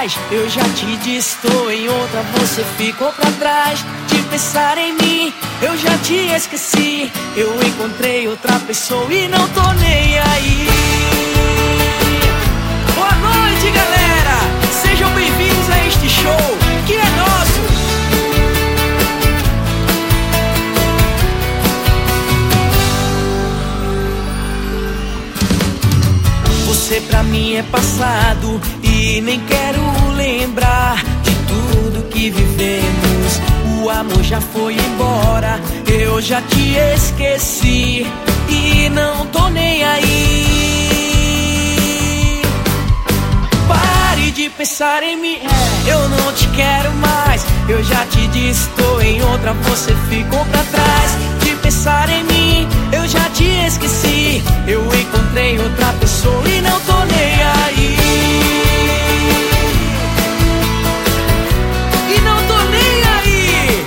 atrás. Eu já te disse, tô em outra, você ficou pra trás. De pensar em mim, eu já te esqueci. Eu encontrei outra pessoa e não tô nem aí. Boa noite, galera! Sejam bem-vindos a este show que é nosso. Você pra mim é passado e nem quero lembrar de tudo que vivemos. O amor já foi embora, eu já te esqueci e não tô nem aí. Pare de pensar em mim, eu não te quero mais. Eu já te disse, tô em outra, você ficou pra trás. De pensar em mim, eu já te esqueci. Eu encontrei outra pessoa e não tô nem aí. E não tô nem aí.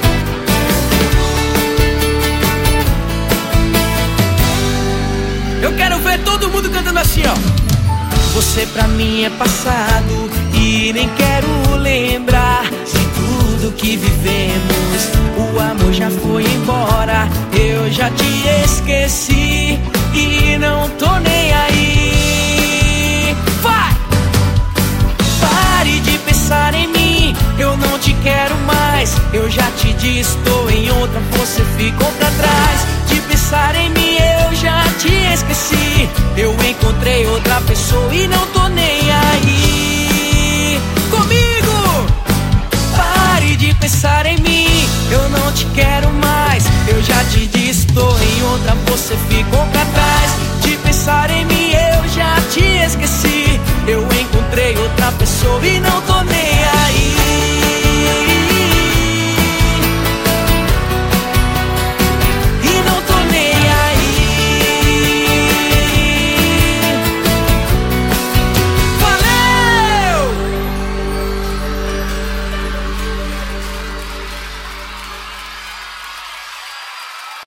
Eu quero ver todo mundo cantando assim, ó. Você pra mim é passado e nem quero lembrar de tudo que vivemos. O amor já foi embora, eu já te esqueci e não tô nem aí. Vai! Pare de pensar em mim, eu não te quero mais. Eu já te disse, tô em outra, você ficou pra trás. De pensar em mim, eu já te esqueci. Eu encontrei outra pessoa e não tô nem aí. Comigo! Pare de pensar em mim, eu não te quero mais. Eu já te disse, tô em outra, você ficou pra